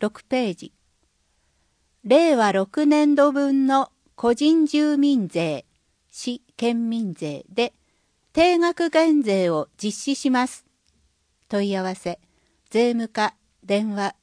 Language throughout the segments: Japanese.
6ページ。令和6年度分の個人住民税、市県民税で定額減税を実施します。問い合わせ、税務課電話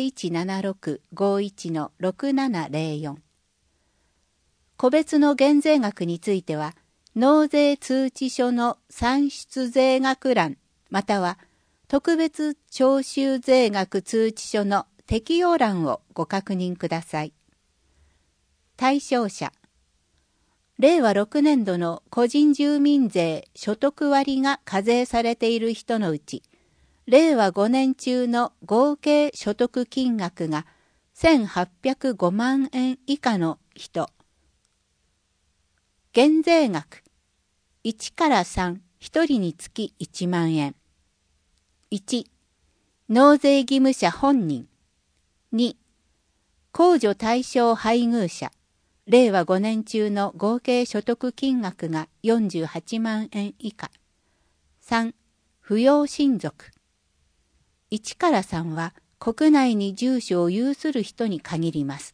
0176-51-6704。個別の減税額については、納税通知書の算出税額欄、または特別徴収税額通知書の適用欄をご確認ください。対象者、令和6年度の個人住民税所得割が課税されている人のうち、令和5年中の合計所得金額が1805万円以下の人。減税額、1から3、1人につき1万円。1、納税義務者本人。2、控除対象配偶者。令和5年中の合計所得金額が48万円以下。3、扶養親族。1から3は国内に住所を有する人に限ります。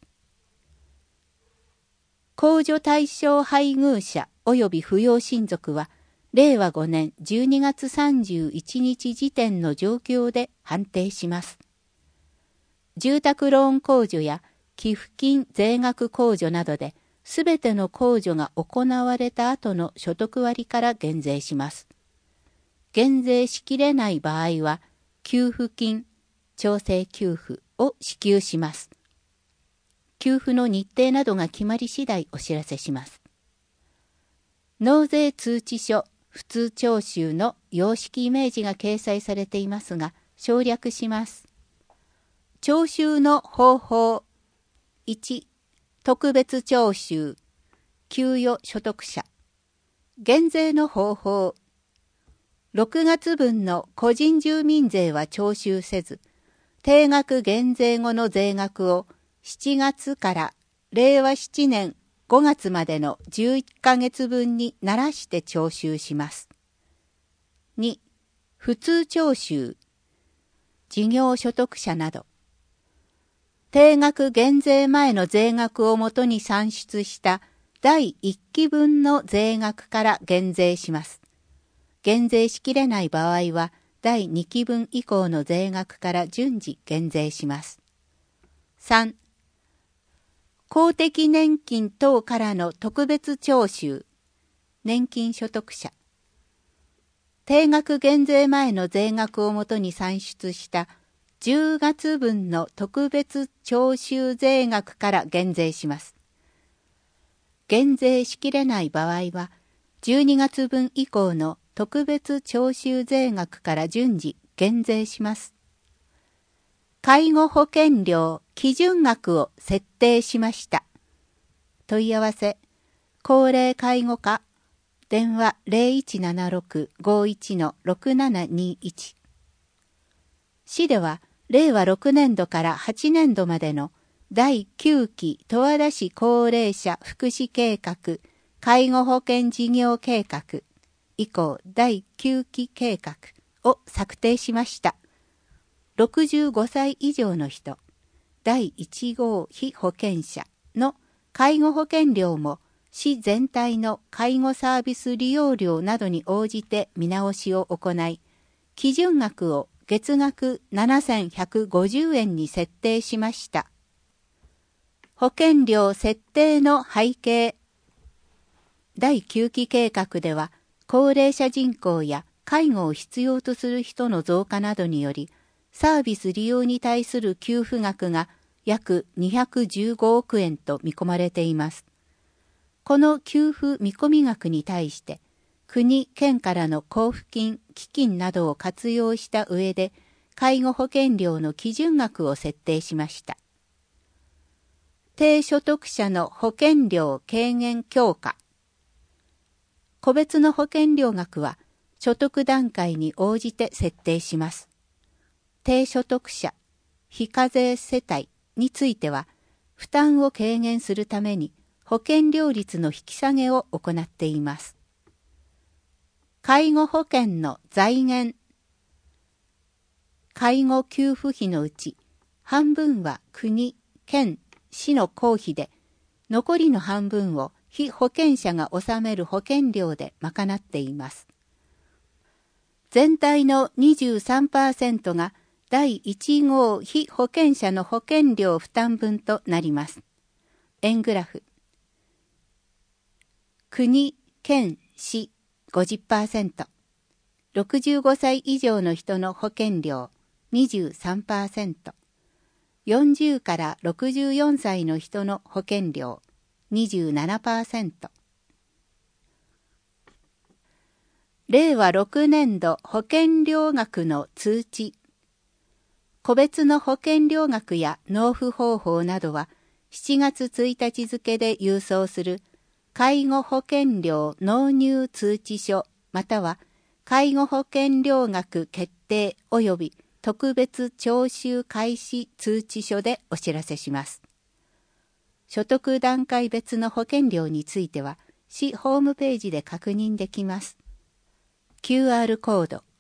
控除対象配偶者及び扶養親族は、令和5年12月31日時点の状況で判定します。住宅ローン控除や寄付金税額控除などで、すべての控除が行われた後の所得割から減税します。減税しきれない場合は、給付金、調整給付を支給します。給付の日程などが決まり次第お知らせします。納税通知書普通徴収の様式イメージが掲載されていますが、省略します。徴収の方法。1、特別徴収、給与所得者。減税の方法。6月分の個人住民税は徴収せず、定額減税後の税額を7月から令和7年5月までの11ヶ月分にならして徴収します。2、普通徴収、事業所得者など。定額減税前の税額をもとに算出した第1期分の税額から減税します。減税しきれない場合は、第2期分以降の税額から順次減税します。3、公的年金等からの特別徴収、年金所得者。定額減税前の税額をもとに算出した10月分の特別徴収税額から減税します。減税しきれない場合は、12月分以降の特別徴収税額から順次減税します。介護保険料基準額を設定しました。問い合わせ、高齢介護課、電話 0176-51-6721。市では、令和6年度から8年度までの第9期十和田市高齢者福祉計画介護保険事業計画以降第9期計画を策定しました。65歳以上の人、第1号被保険者の介護保険料も市全体の介護サービス利用料などに応じて見直しを行い、基準額を月額7150円に設定しました。保険料設定の背景。第9期計画では、高齢者人口や介護を必要とする人の増加などにより、サービス利用に対する給付額が約215億円と見込まれています。この給付見込み額に対して、国・県からの交付金、基金などを活用した上で、介護保険料の基準額を設定しました。低所得者の保険料軽減強化。個別の保険料額は、所得段階に応じて設定します。低所得者、非課税世帯については、負担を軽減するために、保険料率の引き下げを行っています。介護保険の財源。介護給付費のうち、 半分は国、県、市の公費で、残りの半分を被保険者が納める保険料で賄っています。全体の 23% が第1号被保険者の保険料負担分となります。円グラフ。国、県、市 50%、65歳以上の人の保険料 23%、40から64歳の人の保険料 27%。令和6年度保険料額の通知。個別の保険料額や納付方法などは7月1日付で郵送する介護保険料納入通知書または介護保険料額決定及び特別徴収開始通知書でお知らせします。所得段階別の保険料については市ホームページで確認できます。QR コード